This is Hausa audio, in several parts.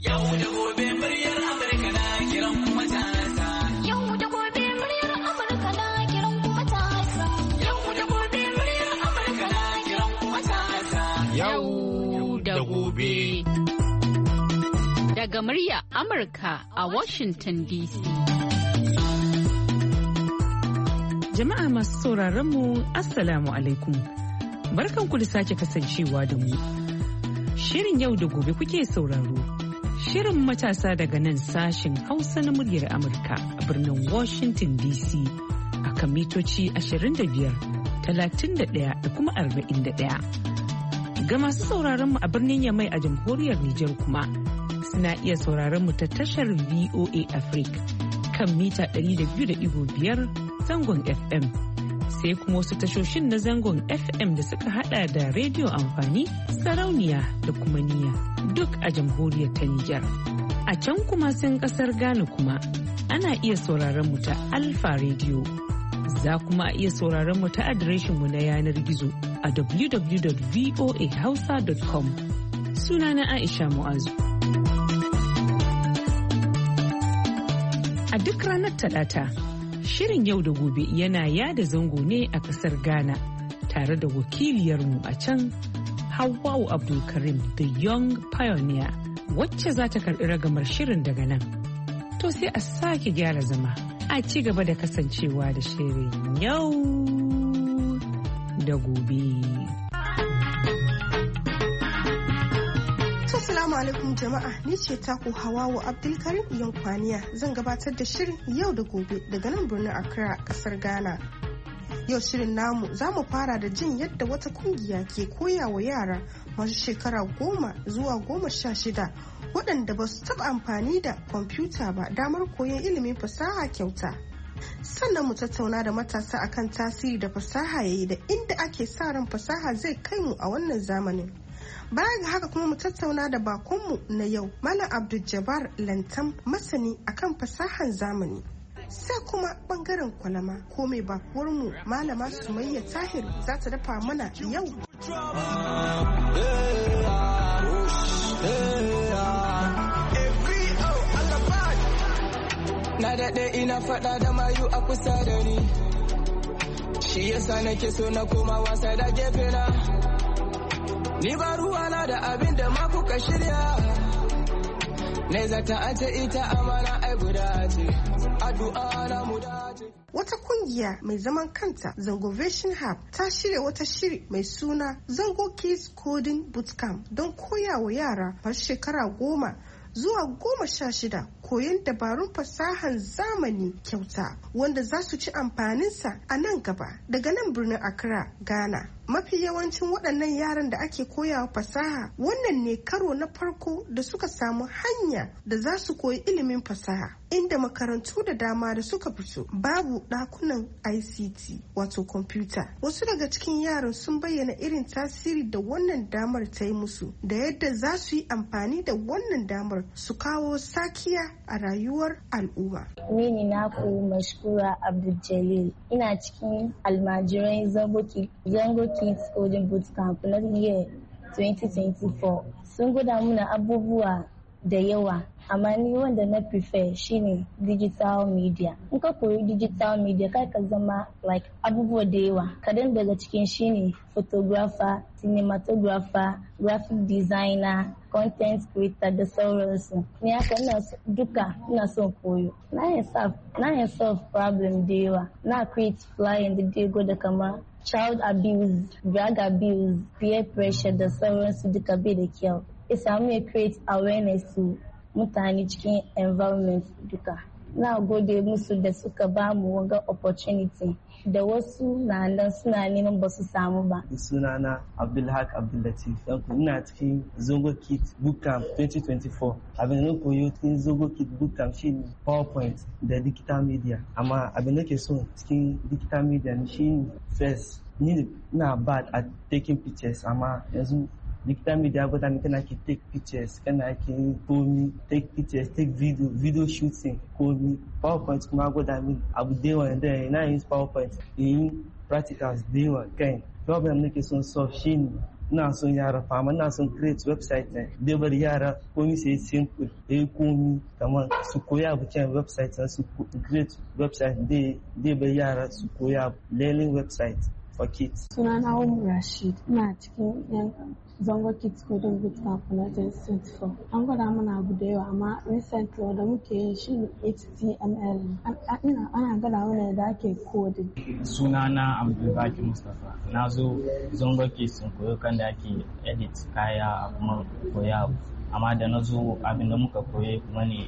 Yau da gobe muryar Amurka na kiran matasa. Yau da gobe muryar Amurka na kiran matasa. Yau da gobe muryar Amurka na kiran matasa. Yau da gobe. Daga murya Amurka a Washington DC. Jama'a masu sauraron mu Assalamu alaikum. Barkanku da sake kasancewa da mu. Shirin yau da gobe kuke sauraro. Shirin matasa daga nan sashen Hausa na muryar Amurka a birnin Washington DC a kan mitoci 25, 31 da kuma 41. Ga masu sauraron mu a birnin Yamai a jamhuriyar Nijar kuma suna iya sauraron mu ta tashar VOA Africa kan mita 200.5 zangon FM. Sai kuma wasu tashoshin na zangon FM da suka hada da rediyo amfani, sarauniya da kuma niya duk a jamhuriyar ta Nijar. A can kuma sun kasar Ghana kuma ana iya sauraron mu ta Alfa Radio. Za kuma a iya sauraron mu ta adireshin mu na yanar gizo a www.voahausa.com. Sunana Aisha Mu'azu. A duk ranar Talata, shirin yau da gobe yana yada zango ne a kasar Ghana tare da wakiliyarmu a can Hawwa'u Abdulkarim the Young Pioneer wacce za ta karɓi ragamar shirin daga nan. To sai a sake gyara zama a ci gaba da kasancewa da shirin yau da gobe. Assalamu alaikum jama'a, ni ce taku Hawwa'u Abdulkarim Yankwaniya zan gabatar da shirin yau da gobe daga nan birnin Accra kasar Ghana. Yau shirin namu za mu fara da jin yadda wata kungiya ke koya wa yara masu shekara 10 zuwa 16 waɗanda ba su taɓa amfani da kwamfuta ba damar koyon ilimin fasaha kyauta. Sannan mu tattauna da matasa akan tasiri da fasaha yayi da inda ake sa ran fasaha zai kai mu a wannan zamanin. Baya ga haka kuma mu tattauna da bakonmu na yau Malam Abdul Jabbar Lantam, masani akan fasahan zamani. Sai kuma bangaren kwalama ko mai bakuwarmu Malama Sumayya Tahir za ta dafa mana yau. Na daɗe ina faɗa da mayu a kusa da ni, shi yasa nake so na koma wasa da gefe na. Ni ba ruwana da abin da ma kuka shirya, ne zata a ce ita amana ai guda ce, addu'a na mu dace. Wata kungiya mai zaman kanta Zango Vision Hub ta shirya wata shiri mai suna Zango Kids Coding Bootcamp don koya wa yara masu shekara 10 zuwa 16 koyon dabarun fasahan zamani kyauta wanda za su ci amfaninsa a nan gaba daga nan birnin Accra, Ghana. Mafi yawancin waɗannan yaran da ake koyawa fasaha wannan ne karo na farko da suka samu hanya da za su koyi ilimin fasaha, inda makarantu da dama da suka fito babu ɗakunan ICT wato kwamfuta. Wasu daga cikin yaran sun bayyana irin tasiri da wannan damar ta yi musu da yadda za su yi amfani da wannan damar su kawo sakiya a rayuwar al'umma. Ni ne naku Mashkura Abdul Jalil, ina cikin almajiran Zango Kids Coding Bootcamp na year 2024. Sun gwada muna abubuwa da yawa, amma ni wanda na prefer shine digital media. In ka koyi digital media kai ka zama like abubuwa da yawa. Kadan daga cikin shine photographer, cinematographer, graphic designer, content creator da sauransu. Ni haka ina son koyo. Na yin solve problem da yawa. Na create flyer da dai gwada kamar child abuse, drug abuse, peer pressure da sauransu duka bai da kyau. Samu ya create awareness to mutane cikin environment duka. Na gode musu da suka ba mu wanga opportunity da wasu na nan suna neman ba su samu ba. Sunana Abdulhaq Abdullatif, ina cikin Zango Kids Bootcamp 2024. Abin da koyo cikin Zango Kids Bootcamp shi ne PowerPoint da digital media. Amma abin da ke so cikin digital media shi ne first, ni na bad at taking pictures, amma yanzu digital media gwada mi kana ki take pictures, kana ki komi take pictures, take video shooting komi. PowerPoint kuma gwada mi abu da yawa da na use PowerPoint in practicals da yawa kai. Problem nake son solve shine ina son yara fama ina son create website ne dai bari yara komi sai simple dai komi kamar su koya bukin website su create website dai bari yara su koya learning website for kids. Sunana Rashid, ina cikin yan Zongo Kids Coding Bootcamp na 2024. An gwada mana abu da yawa amma recently wanda muke yi shi ne HTML. Ana gwada mana da ake coding. Sunana Abdulbaki Mustapha. Na zo Zongo Kids sun koyo kan da ake edit kaya kuma koya amma da na zo abin da muka koye kuma ne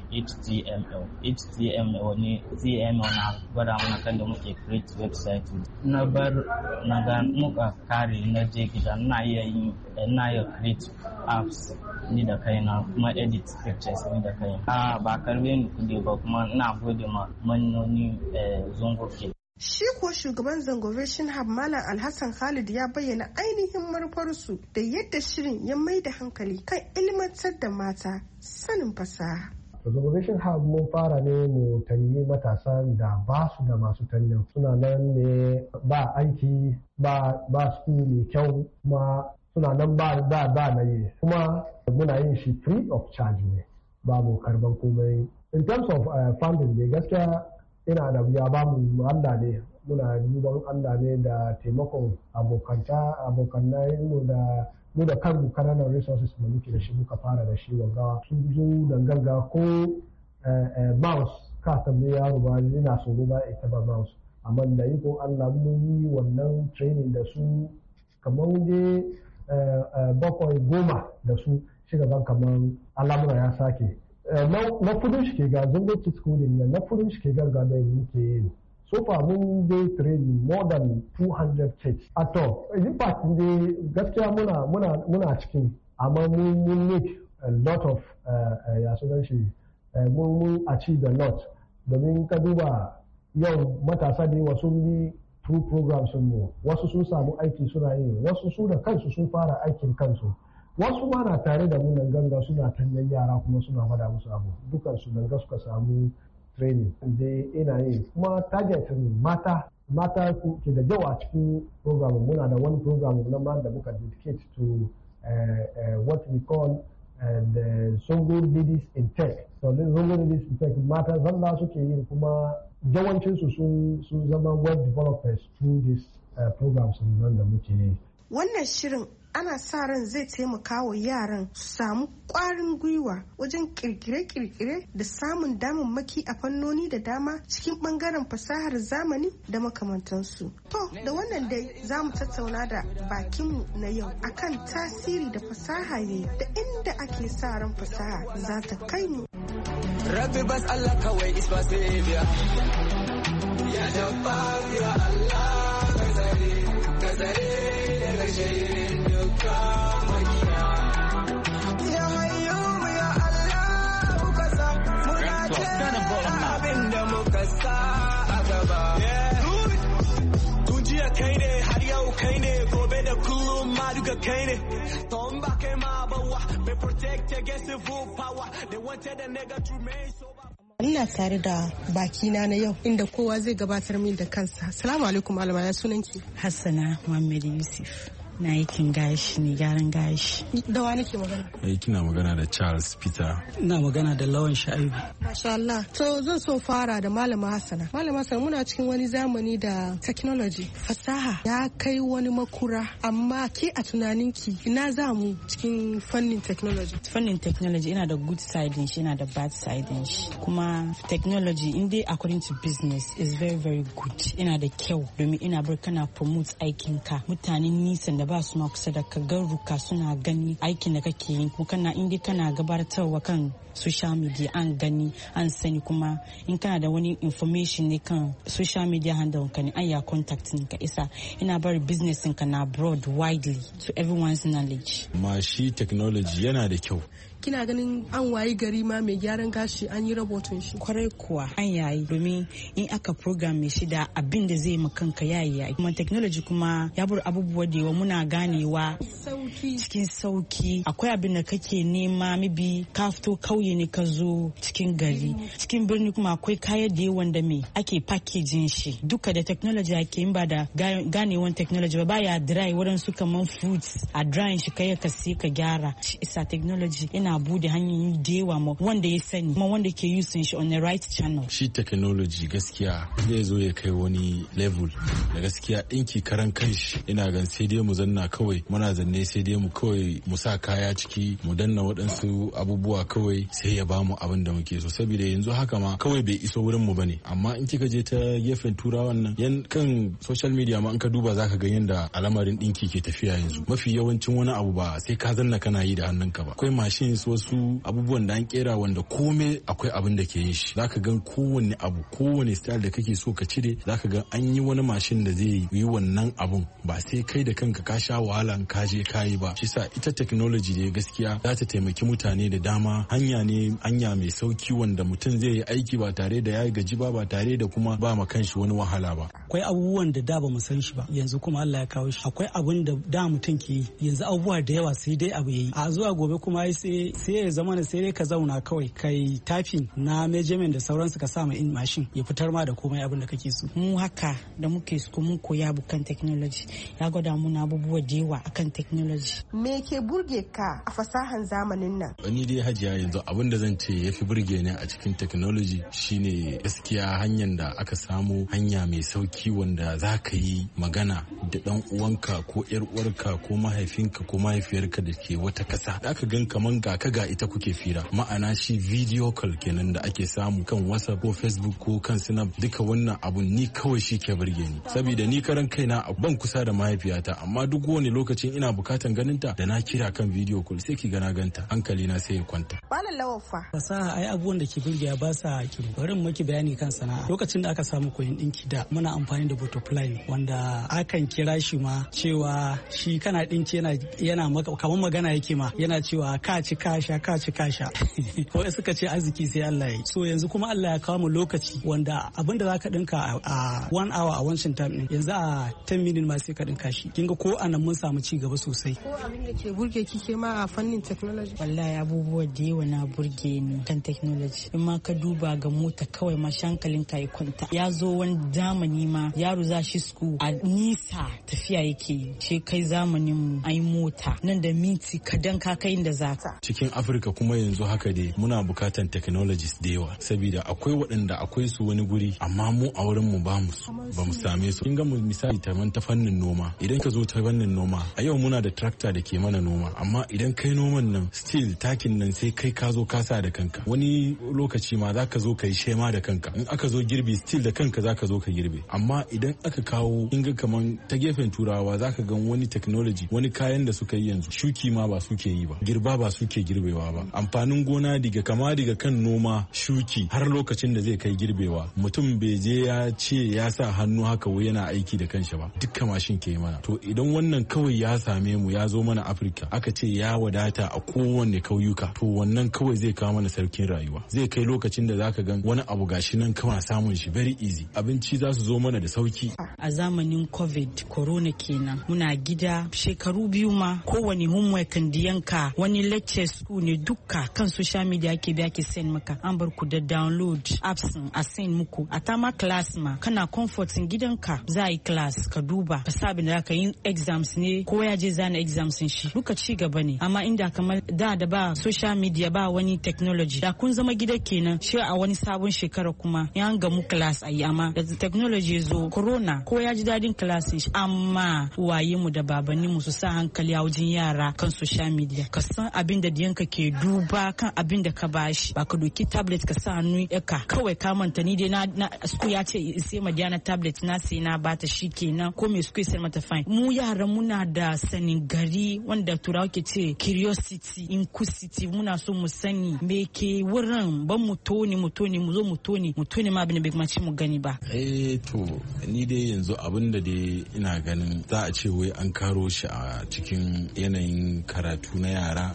HTML ne CML na gwada mana kan da muke create website. Na bar na ga muka kare na je gida na iya create apps ni da kaina kuma edit pictures ni da kaina. Ba karbe ni kudi ba kuma ina gode ma mannoni Zongo Kids. Shi kuwa shugaban Zangovation Hub Malam Alhassan Khalid ya bayyana ainihin manufarsu da yadda shirin ya mai da hankali kan ilmantar da mata sanin fasaha. Zangovation Hub mun fara ne mu tanyi matasan da ba su da masu tanyan suna nan ne ba aiki ba su mai kyau kuma suna nan ba na yi kuma muna yin shi free of charge ne ba mu karban komai. In terms of funding ne gaskiya ina da ya ba mu Allah ne muna duban Allah ne da taimakon abokanai mu da kanmu kananan resources da muke da shi muka fara da shi wanga sun zo danganga ko mouse ka tambaye yaro ba ina so ba ita ba mouse amma da iko Allah mun yi wannan training da su kamar dai 7-10 da su shi gaban kamar al'amura ya sake. Na kudin shi ke ga Zongo Kids Coding ne na kudin shi ke ganga da muke yi. So far mun dai training more than 200 kids. At all, in fact dai gaskiya muna cikin amma mun make a lot of ya sunan shi mun achieve a lot. Domin ka duba yau matasa da yawa sun yi through programs mu wasu sun samu aiki suna yi wasu su da kansu sun fara aikin kansu. Wasu ma na tare da mu nan ganga suna tanyan yara kuma suna fada musu abu dukansu nan ga suka samu training da ina yi kuma target mata ke da yawa cikin program muna da wani program na ma da muka dedicate to what we call the Zongo Ladies in Tech. So the Zongo Ladies in Tech mata zalla suke yi kuma yawancinsu sun zama web developers through this programs nan da muke yi. Wannan shirin ana sa ran zai taimaka wa yaran su samu ƙwarin gwiwa wajen kirkire-kirkire da samun damammaki a fannoni da dama cikin ɓangaren fasahar zamani da makamantansu. To, da wannan dai za mu tattauna da bakinmu na yau akan tasiri da fasaha yayi da inda ake sa ran fasaha za ta kai mu. Rabbi bas Allah kawai is my savior. Ya Jabbar ya Allah ka tsare daga shirin duka makiya. Ya Hayyu ya Allah ka sa muna da abin da muka sa a gaba. Tun jiya kai ne har yau kai ne gobe da kullum ma duka kai ne. Ton ba kai ma bawa mai protect against evil power. They wanted a nigga to remain so. Ina tare da bakina na yau inda kowa zai gabatar min da kansa. Assalamu alaikum malama, ya sunanki? Hassana Muhammad Yusuf. Na aikin gashi ne, gyaran gashi. Da wa nake magana? Kina magana da Charles Peter. Ina magana da Lawan Sha'ibu. Masha Allah. To zan so fara da malama Hassana. Malama Hassana, muna cikin wani zamani da technology, fasaha ya kai wani makura, amma ke a tunaninki ina za mu cikin fannin technology? Fannin technology ina da good side din shi, ina da bad side din shi. Kuma technology in dai according to business is very very good. Ina da kyau domin ina bar kana promote aikinka. Mutanen nisan da ba su ma kusa da ka garuka suna gani aikin da kake yi kuma kana inda kana gabatarwa kan social media an gani an sani kuma in kana da wani information ne kan social media handle ka ne an ya contact ka isa ina bari business ka na broad widely to everyone's knowledge. Ma shi technology yana da kyau kina ganin an wayi gari ma mai gyaran gashi an yi rahoton shi? Kwarai kuwa an yayi, domin in aka program mai shida abin da zai makanka yayi. Kuma technology kuma ya bar abubuwa da yawa muna ganewa cikin sauki. Akwai abin da kake nema mibi ka fito kauye ne ka zo cikin gari, cikin birni kuma akwai kaya da yawan da me ake packaging shi duka da technology ake, in ba da ganewan technology ba ya dry wurin su kaman fruits a drying shi kai ka sai ka gyara. Isa technology yana bude hanyoyi da yawa ma wanda ya sani kuma wanda ke using shi on the right channel. Shi technology gaskiya zai zo ya kai wani level da gaskiya ɗinki karan kanshi ina gan sai dai mu zanna kawai muna zanne sai dai mu kawai mu sa kaya ciki mu danna waɗansu abubuwa kawai sai ya bamu abin da muke so, saboda yanzu haka ma kawai bai iso wurin mu bane. Amma in kika je ta gefen turawan nan yan kan social media ma in ka duba zaka ga yanda al'amarin ɗinki ke tafiya yanzu. Mafi yawancin wani abu ba sai ka zanna kana yi da hannunka ba. Akwai machines, wasu abubuwan da an kera wanda komai akwai abin da ke yin shi. Zaka ga kowanne abu, kowanne style da kake so ka cire zaka ga an yi wani mashin da zai yi wannan abun, ba sai kai da kanka ka sha wahala ka je kayi ba. Shi sa ita technology ne gaskiya za ta taimaki mutane da dama. Hanya mai sauki wanda mutum zai yi aiki ba tare da ya gaji ba tare da kuma ba ma kanshi wani wahala ba. Akwai abubuwan da ba mu san shi ba yanzu kuma Allah ya kawo shi. Akwai abun da mutum ke yi yanzu, abubuwa da yawa sai dai abu yayi. A zuwa gobe kuma sai ya zama sai dai ka zauna kawai kai typing na measurement da sauransu ka sa ma in machine ya fitar ma da komai abin da kake so. Mu haka da muke so mun koya bukan technology ya gwada muna abubuwa da yawa akan technology. Me ke burge ka a fasahan zamanin nan? Ni dai Hajiya yanzu abin da zan ce yafi burge ni a cikin technology shine gaskiya hanyar da aka samu hanya mai sauki wanda za ka yi magana da dan uwanka ko yar uwarka ko mahaifinka ko mahaifiyarka da ke wata kasa. Da aka gan kaman ga ka ga ita kuke fira, ma'ana shi video call kenan da ake samu kan WhatsApp ko Facebook ko kan Snap. Duka wannan abun ni kawai shi ke burge ni, saboda ni karan kaina ban kusa da mahaifiyata, amma duk wani lokacin ina bukatan ganinta da na kira kan video call sai ki gana ganta, hankali na sai ya kwanta. Malam Lawan fa fasaha ai abubuwan da ke burge ba sa kiro. Bari maki bayani kan sana'a. Lokacin da aka samu koyon dinki da muna amfani da butterfly wanda akan kira shi ma cewa shi kana dinki yana kamar magana yake ma yana cewa ka ci kasha ko suka ce arziki sai Allah ya yi. So yanzu kuma Allah ya kawo mu lokaci wanda abin da zaka dinka a 1 hour a wancan time din yanzu a 10 minutes ma sai ka dinka shi. Kinga ko anan mun samu ci gaba sosai. Ko abin da ke burge kike ma a fannin technology? Wallahi abubuwa da yawa na burge ni kan technology. In ma ka duba ga mota kawai ma shankalin ka ya kwanta. Ya zo wani zamani ma yaro za shi school a nisa tafiya yake ce kai zamanin mu ai mota nan da minti kadan ka kai inda zaka. Cikin Afirka kuma yanzu haka dai muna bukatan technologies da yawa, saboda akwai waɗanda akwai su wani guri amma mu a wurin mu ba mu same su. Kin ga mu misali ta fannin noma, idan ka zo ta fannin noma a yau muna da tractor da ke mana noma, amma idan kai noman nan still takin nan sai kai ka zo ka sa da kanka. Wani lokaci ma zaka zo ka yi shema da kanka, in aka zo girbi still da kanka zaka zo ka girbe. Amma idan aka kawo kin ga kaman ta gefen turawa zaka ga wani technology, wani kayan da suka yi yanzu shuki ma ba suke yi ba, girba ba suke girbewa ba. Amfanin gona daga kan noma shuki har lokacin da zai kai girbewa mutum bai je ya ce ya sa hannu haka wai yana aiki da kanshi ba, dukka mashin ke mana. To idan wannan kawai ya same mu ya zo mana Afirka aka ce ya wadata a kowanne kauyuka, to wannan kawai zai kawo mana sarkin rayuwa. Zai kai lokacin da zaka gan wani abu gashi nan kawai samun shi very easy, abinci za su zo mana da sauki. A zamanin covid corona kenan muna gida shekaru 2 ma kowane homework da yanka wani lecture school ne duka kan social media ake biya ke send maka, an bar ku da download apps a send muku. A tama class ma kana comfort gidanka za a yi class ka duba ka sabi da ka yi exams ne ko ya je zana exams shi duka ci gaba ne. Amma inda kamar da ba social media ba wani technology da kun zama gida kenan shi a wani sabon shekara kuma ya gamu class ayi. Amma da technology zo corona ko ya ji dadin class shi, amma waye mu da babanni mu su sa hankali a wajen yara kan social media. Ka san abin da diyanka ke duba kan abin da ka bashi, ba ka doki tablet ka sa hannu ka kawai ka manta. Ni dai na school ya ce sai ma Diana tablet na sai na bata shi kenan ko me school sai mata fine. Mu yaran muna da sanin gari wanda turawa ke ce curiosity inquisitive, muna so mu sani me ke wurin, ban mu tone mu zo mu tone ma abin da bai kuma ci mu gani ba. To ni dai yanzu abin da dai ina ganin za a ce wai an karo shi a cikin yanayin karatu na yara a jami'a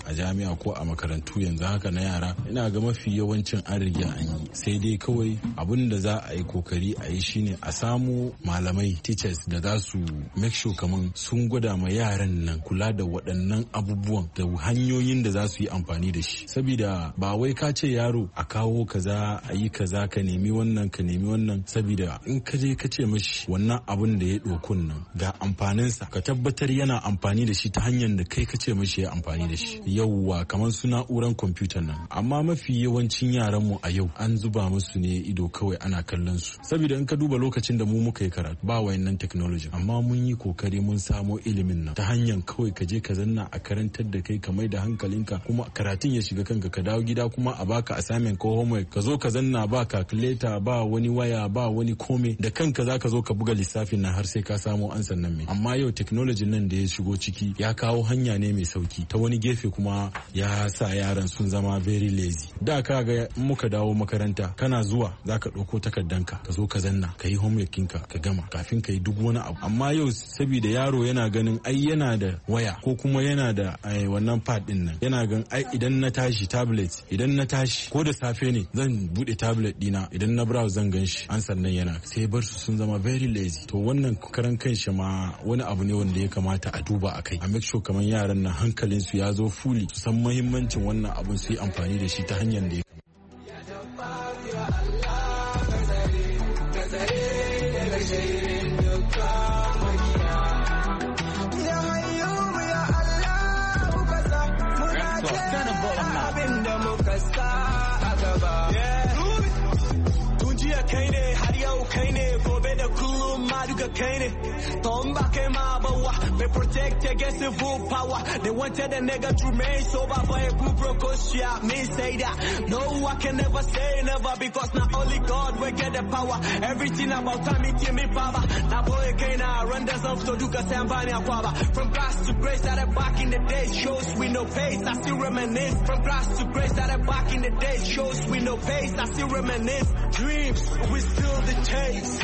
duniya ko a makarantu yanzu haka na yara ina ga mafi yawancin an riga an yi, sai dai kawai abin da za a yi kokari a yi shine a samu malamai teachers da za su make sure kaman sun gwada ma yaran nan kula da waɗannan abubuwan da hanyoyin da za su yi amfani da shi, saboda ba wai ka ce yaro a kawo kaza a yi kaza ka nemi wannan saboda in ka je ka ce mashi wannan abun da ya ɗokun nan ga amfaninsa ka tabbatar yana amfani da shi ta hanyar da kai ka ce mashi ya amfani da shi. Yauwa kamar su na'uran kwamfuta nan, amma mafi yawancin yaran mu a yau an zuba musu ne ido kawai ana kallon su, saboda in ka duba lokacin da mu muka yi karatu ba wayannan technology, amma mun yi kokari mun samo ilimin nan ta hanyar kawai ka je ka zanna a karantar da kai ka mai da hankalinka kuma karatun ya shiga kanka, ka dawo gida kuma a baka assignment ko homework ka zo ka zanna ba calculator ba wani waya ba wani kome, da kanka zaka zo ka buga lissafin nan har sai ka samu ansan nan mai. Amma yau technology nan da ya shigo ciki ya kawo hanya ne mai sauki, ta wani gefe kuma ya sa yaran sun zama very lazy. Da ka ga muka dawo makaranta kana zuwa zaka ɗauko takardanka ka zo ka zanna ka yi homework kinka ka gama kafin ka yi duk wani abu. Amma yau saboda yaro yana ganin ai yana da waya ko kuma yana da wannan pad din nan, yana ganin ai idan na tashi tablet, idan na tashi ko da safe ne zan bude tablet dina, idan na browse zan gan shi an sannan yana, sai bar su sun zama very lazy. To wannan karan kanshi ma wani abu ne wanda ya kamata a duba a kai, a make sure kamar yaran nan hankalin su ya zo fully, su san muhimmancin wannan abun su yi amfani da shi ta hanyar da ya Tom back in my bawa, they protect against evil power. They wanted a nigga to remain sober for a group brocosia. Me say that, no, I can never say never, because not only God will get the power. Everything about time it me power. Now boy can I run the songs to do Kasambani Aquaba. From grass to grace that are back in the days, shows we no pace, I still reminisce. From grass to grace that are back in the days, shows we no pace, I still reminisce. Dreams, we still the chase.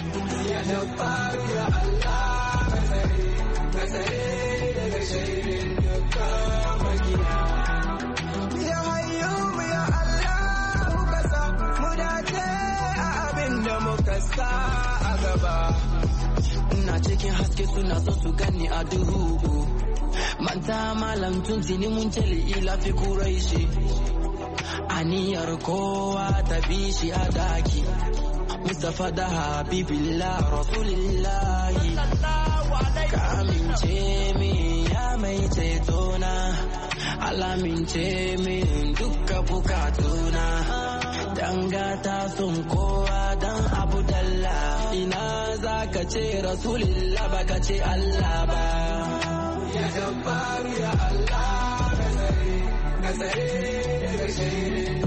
Ina cikin haske suna so su gani a duhu, manta malam tun tuni mun tele ila fi kuraishi, aniyar kowa ta bi shi a daki. Mustafa da Habibillah Rasulillahi, ka amince min ya mai cetona, alamince min dukka bukatuna, dangata sun kowa dan Abu Dalla, ina zaka ce Rasulillah baka ce Allah ba. Ya Jabbar ya Allah, nazare daga shirin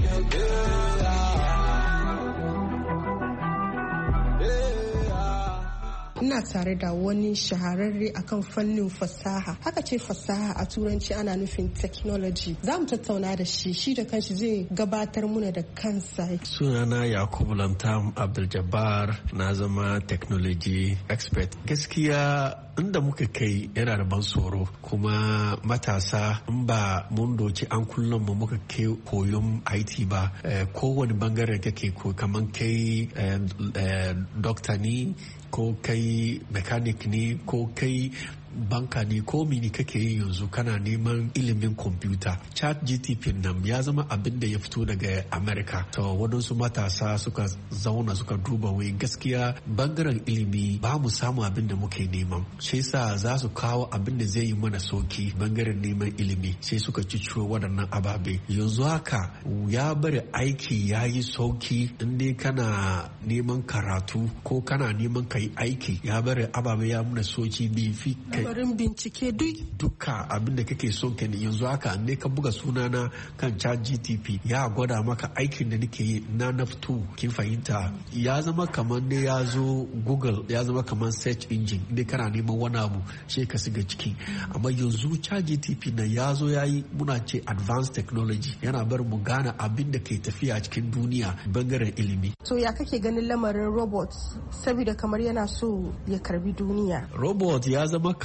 ina tare da wani shahararre akan fannin fasaha. Haka ce fasaha a turanci ana nufin technology. Za mu tattauna da shi da kanshi zai gabatar muna da kansa. Sunana Yakubu Lantam Abdul Jabbar, na zama technology expert. Gaskiya inda muka kai yana da ban tsoro, kuma matasa in ba mun doki an kullum mu muka kai koyon IT ba, kowane bangare kake ko kaman kai doctor ne ko kai mechanic ne ko kai banka ne ko mini kake yi yanzu kana neman ilimin kwamfuta. Chat GTP nan ya zama abin da ya fito daga America. To waɗansu matasa suka zauna suka duba wai gaskiya bangaren ilimi ba mu samu abin da muke neman, sai sa za su kawo abin da zai yi mana sauki bangaren neman ilimi, sai suka ciciro waɗannan ababe. Yanzu haka ya bari aiki ya yi sauki, inda kana neman karatu ko kana neman kai aiki, ya bari ababe ya muna sauki bi fi barin bincike duka abin da kake son ka ne. Yanzu haka ne ka buga sunana kan Chat GTP ya gwada maka aikin da nake yi na fito, kin fahimta. Ya zama kamar ne ya zo Google, ya zama kamar search engine, ne kana neman wani abu sai ka shiga ciki. Amma yanzu Chat GTP na ya zo ya yi muna ce advanced technology, yana bar mu gane abin da ke tafiya a cikin duniya bangaren ilimi. So ya kake ganin lamarin robot, saboda kamar yana so ya karbi duniya? Robot ya zama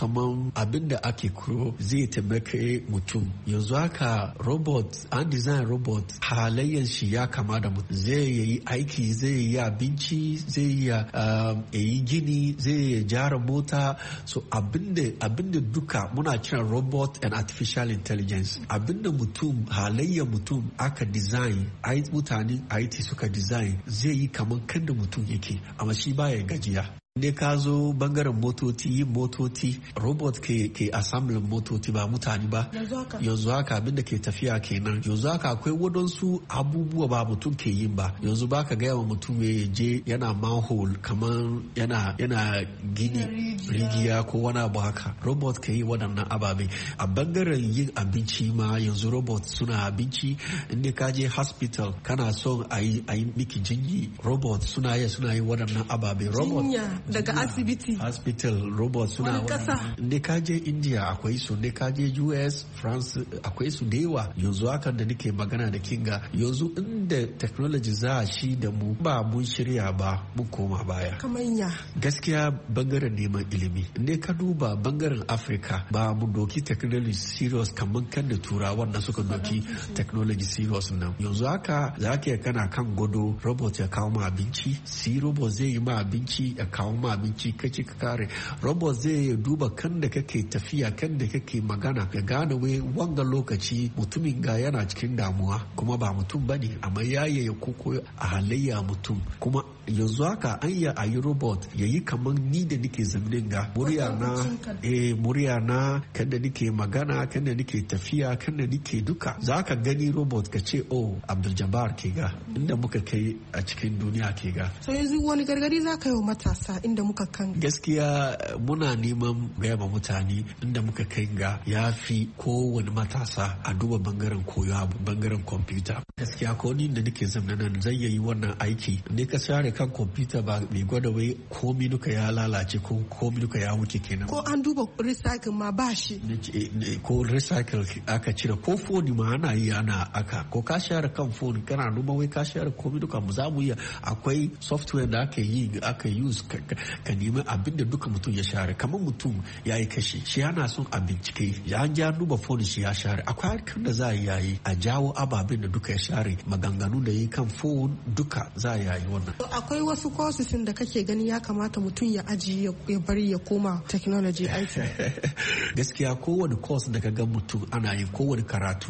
kaman abin da ake kuro zai taimaka mutum. Yanzu haka robot, an design robot halayen shi ya kama da mutum, zai yi aiki, zai yi abinci, zai yi gini, zai gyara mota. So abinda duka muna kiran robot and artificial intelligence. Abinda mutum, halayyar mutum aka design, mutane IT suka design zai yi kaman kan da mutum yake, amma shi baya gajiya. Ne ka zo bangaren motoci, yin motoci, robot ke assemblin motoci ba mutane ba. Yanzu haka abinda ke tafiya kenan. Yanzu haka akwai wadansu abubuwa ba mutum ke yin ba. Yanzu ba ka gaya wa mutum ya je yana manhole kamar yana gini rigiya ko wani abu haka. Robot ke yi waɗannan ababe. A bangaren yin abinci ma yanzu robot suna abinci. Inda ka je hospital kana son a yi miki jinyi, robot suna yi waɗannan ababe. Robot daga asibiti hospital robot suna wani. Ne ka je India akwai su, ne ka je US, France akwai su da yawa. Yanzu hakan da nake magana da kinga, yanzu inda technology za shi da mu ba mun shirya ba mun koma baya. Kamanya gaskiya bangaren neman ilimi, ne ka duba bangaren Africa ba mun doki technology serious kamar kan da turawan da suka doki technology serious nan. Yanzu haka za ka kana kan gado, robot ya kawo ma abinci, si robot zai yi ma abinci ya kawo ma abinci kaci ka kare. Robot zai duba kan da kake tafiya, kan da kake magana, ya gane wai wanga lokaci mutumin ga yana cikin damuwa kuma ba mutum bane, amma ya koko a halayya mutum. Kuma yanzu haka an a yi robot ya yi kamar ni da nake zamanin ga murya na kan da nake magana, kan da nake tafiya, kan da nake duka. Za ka gani robot ka ce oh Abdul Jabbar ke ga inda muka kai a cikin duniya ke ga. So yanzu wani gargadi za ka yi wa matasa inda muka kan? Gaskiya muna neman gaya ma mutane inda muka kai ga ya fi kowane matasa a duba bangaren koyo abu, bangaren kwamfuta. Gaskiya ko ni da nake zama nan zai yi wannan aiki ne ka share kan kwamfuta ba mai gwada wai komi duka ya lalace ko komi duka ya wuce kenan. Ko an duba recycle ma ba shi. Ko recycle aka cire, ko phone ma ana yi ana aka, ko ka share kan phone kana duba wai ka share komi duka mu za mu yi. Akwai software da aka use ka nemi abin da duka mutum ya share. Kamar mutum ya yi kashi, shi yana son a bincike, ya duba phone shi ya share. Akwai harkar da za a yi a jawo ababen da duka ya share, maganganu da yi kan phone duka za a yi wannan. Akwai wasu courses da kake gani ya kamata mutum ya ajiye ya bari ya koma technology aiki? Gaskiya kowane course da ka ga mutum ana yi, kowane karatu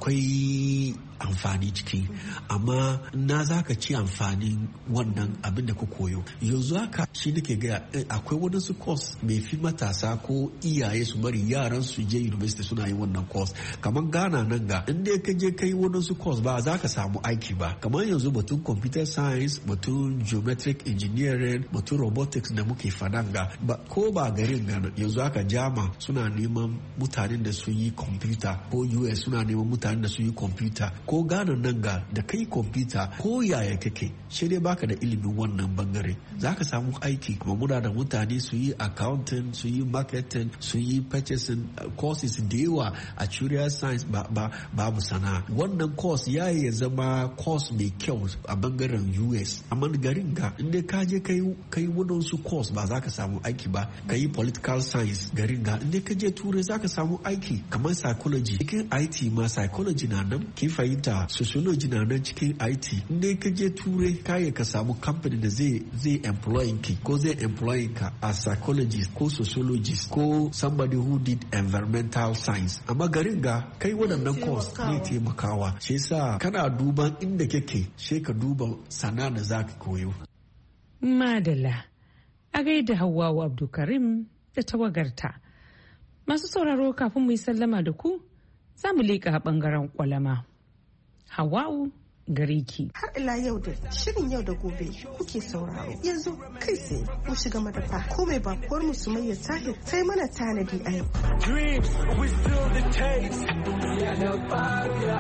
akwai amfani ciki, amma na za ka ci amfanin wannan abin da ka koyo. Yanzu haka shi nake gaya akwai wadansu course mai fi matasa ko iyaye su bari yaran su je university suna yi wannan course. Kamar Ghana nan ga inda ka je kai wadansu course ba za ka samu aiki ba. Kamar yanzu batun computer science, batun geometric engineering, batun robotics da muke fadan ga ko ba garin Ghana yanzu haka Jama suna neman mutanen da su yi computer, ko US suna neman mutanen da su yi computer, ko Ghana nan ga da kai computer ko yaya kake shi dai baka da ilimin wannan bangare za ka samu aiki. Kuma muna da mutane su yi accounting, su yi marketing, su yi purchasing, courses da yawa a actuarial science babu sana'a. Wannan course ya zama course mai kyau a bangaren US, amma garin ga inda ka je kai wadansu course ba za ka samu aiki ba. Ka yi political science garin ga inda ka je turai za ka samu aiki. Kamar psychology cikin IT ma psychology na nan, kin fahimta, sociology na nan cikin IT. Inda ka je turai ka samu company da zai employ ki ko zai employ ka as psychologist ko sociologist ko somebody who did environmental science. Amma garin ga kai waɗannan course ne taimakawa. Shi yasa kana duban inda kake, sai ka duba sana da za ka koyo. Madalla, a gaida Hawwa Abdulkarim da tawagarta. Masu sauraro, kafin mu yi sallama da ku, za mu leƙa ɓangaren kwalama. Hawwa'u gare ki. Har ila yau da shirin yau da gobe kuke sauraro. Yanzu kai sai mu shiga madafa. Ko mai bakuwar mu Sumayya Tahir sai mana tanadi a yau. Dreams, we still the taste. Ya da ya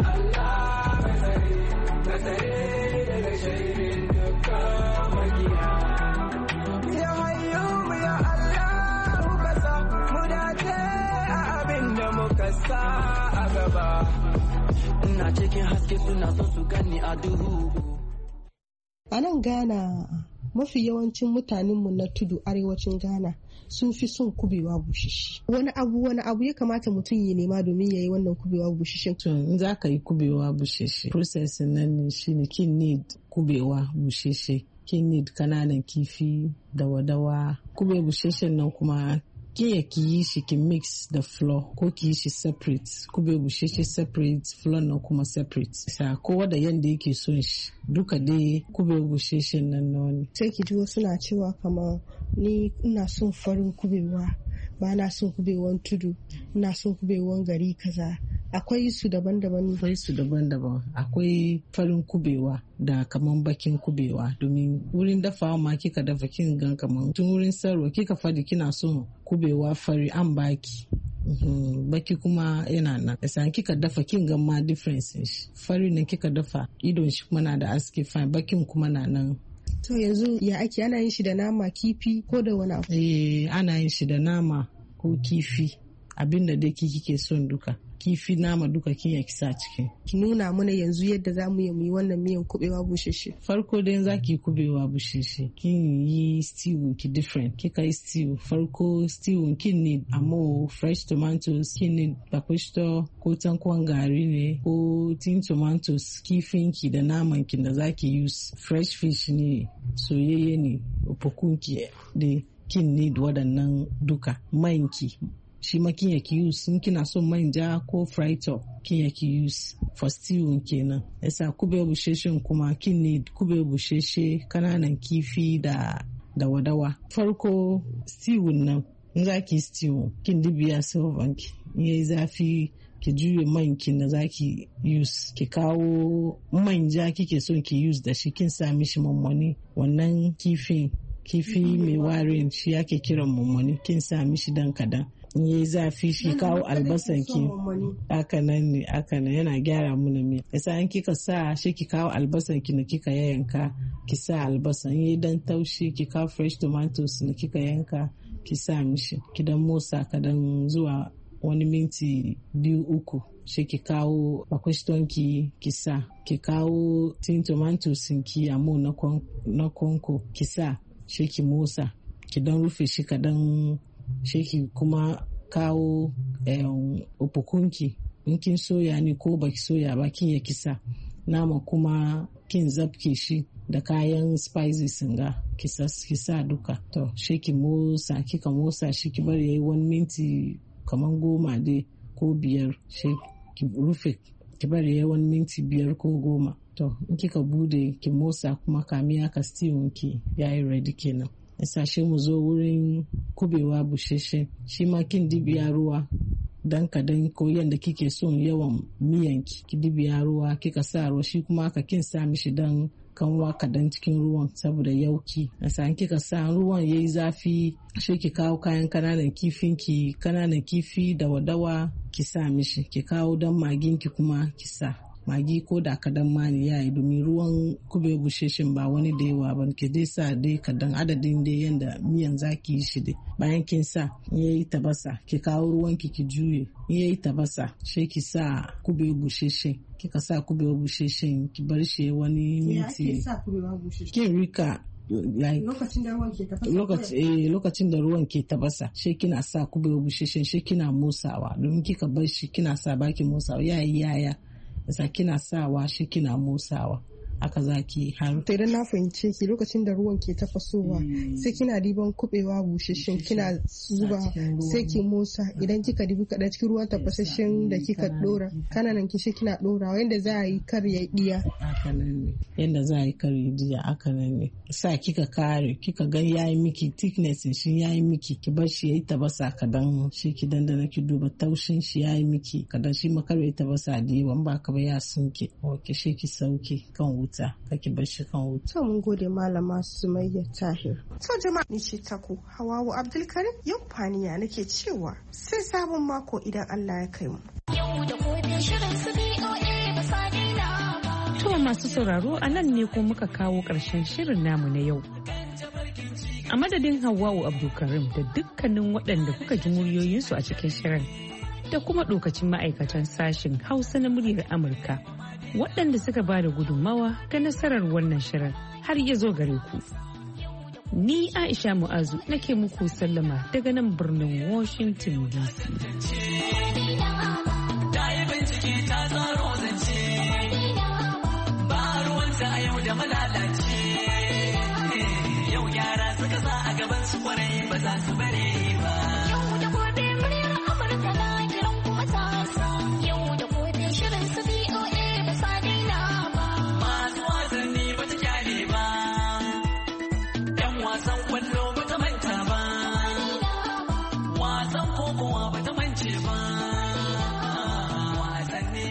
a gaba. Ina cikin haske suna so su gani a duhu. A nan Ghana mafi yawancin mutanenmu na tudu arewacin Ghana sun fi son kubewa bushishi. Wani abu ya kamata mutum ya nema domin ya yi wannan kubewa bushishin? In za ka yi kubewa bushishi, processing nan shine kin need kubewa bushishi, kin need kananan kifi, dawa-dawa. Kube bushishin nan kuma ki yi shi ki mix da flour ko ki yi shi separate, kube bushishi separate, flour nan kuma separate. Sa kowa da yanda yake son shi, duka dai kube bushishin nan wani. Sai ki ji wasu na cewa kamar ni ina son farin kubewa, ba na son kubewan tudu, ina son kubewan gari kaza. Akwai su daban-daban. Akwai farin kubewa da kaman bakin kubewa, domin wurin dafawa ma kika dafa kin gan kaman tun wurin sarwa kika fadi kina son kubewa fari an baki. Baki kuma yana nan. Yasa kika dafa kin gan ma difference shi. Fari ne kika dafa idon shi kuma na da aski fine, bakin kuma na nan. To yanzu ya ake, ana yin shi da nama, kifi ko da wani abu? Ana yin shi da nama ko kifi, abinda dai kike son duka. Kifi, nama duka kin ya kisa cikin. Ki nuna mana yanzu yadda za mu yi wannan miyan kubewa busheshe. Farko dai za ki kubewa busheshe, kin yi stew ki different. Kika yi stew, farko stew kin need amo, fresh tomatoes, kin need paprika ko tankwan gari ne ko tin tomatoes, kifin ki da naman ki da za ki use. Fresh fish ne, soyayye ne, opokun ki da kin need waɗannan duka. Man ki shi ma kin yaki use, in kina son manja ko fried up kin yaki use for stew kenan. Yasa kube busheshen kuma kin need kube busheshe, kananan kifi da wadawa. Farko stew nan in za ki stew kin dibiya silvan ki, in yayi zafi ki juye man kin da zaki use, ki kawo manja kike son ki use da shi, kin sa mishi mammani. Wannan kifi mai warin shi yake kiran mammani, kin sa mishi dan kadan. In yi zafi shi kawo albasan ki, haka nan yana gyara muna miya. Yasa in kika sa shi ki kawo albasan ki na kika yanka, ki sa albasan. In yi dan taushi ki kawo fresh tomatoes na kika yanka, ki sa mishi, ki dan motsa kadan zuwa wani minti 2-3. Shi ki kawo pakwashton ki sa, ki kawo tin tomatoes ki amo na konko ki sa, shi ki motsa, ki dan rufe shi kadan. Sheki kuma kawo opokunki, in kin soya ne ko baki soya ba kin ya kisa. Nama kuma kin zabke shi da kayan spices nga kisa duka. To sheki motsa, kika motsa shi ki bari yayi 1 minti kaman 10 dai ko 5, ki rufe ki bari yayi 1 minti 5 ko 10. To in kika bude ki motsa kuma kamiya ka stew ki yayi ready kenan. Sashe mu zo wurin kubewa busheshe, shi ma kin dibiya ruwa dan kadan ko yanda kike son yawan miyanki, ki dibiya ruwa kika sa ruwa, shi kuma ka kin sa mishi dan kanwa kadan cikin ruwan saboda yauki. Sa'an kika sa ruwan yayi zafi, shi ki kawo kayan kananan kifi da wadawa ki sa mishi, ki kawo dan magin ki kuma ki sa. Magi ko da kadan ma ne yayi, domin ruwan kube busheshin ba wani da yawa ba, ki dai sa dai kadan adadin dai yanda miyan zaki yi shi dai. Bayan kin sa yayi tabasa, ki kawo ruwan ki juye, yayi tabasa sai ki sa kube busheshin. Kika sa kube busheshin ki bar shi wani minti. Kin rika lokacin da ruwan ke tabasa shi kina sa kube busheshin, shi kina motsawa, domin kika bar shi kina sa baki motsawa yayi yaya. Yasa kina sawa shi kina motsawa, haka zaki har. To idan na fahimce ki, lokacin da ruwan ke tafasowa sai kina diban kubewa busheshin kina zuba, sai ki motsa. Idan kika dibi kada cikin ruwan tafasashen da kika dora, kananan kishi kina dora yanda za a yi kar ya diya. Haka nan ne, yanda za a yi kar ya diya, haka nan ne. Sa kika kare, kika ga yayi miki thickness shi yayi miki, ki bar shi yayi tabasa kadan, shi ki dandana ki duba taushin shi yayi miki kadan, shi makar yayi tabasa da yawan ba ka ba ya sunke. Ki shi ki sauke kan wuta, kake bar shi kan wuta. To mun gode malama Sumayya Tahir. To jama'a, ni ce taku Hawawu Abdulkarim, yau faniya nake cewa sai sabon mako idan Allah ya kai mu. Yau da gobe shirin su BOA ba sa daina ba. To masu sauraro, a nan ne ko muka kawo ƙarshen shirin namu na yau. A madadin Hawwa'u Abdulkarim da dukkanin waɗanda kuka ji muryoyinsu a cikin shirin, da kuma ɗokacin ma'aikatan sashen Hausa na muryar Amurka, waɗanda suka ba da gudunmawa ga nasarar wannan shirin har ya zo gare ku. Ni Aisha Mu'azu nake muku sallama daga nan birnin Washington DC.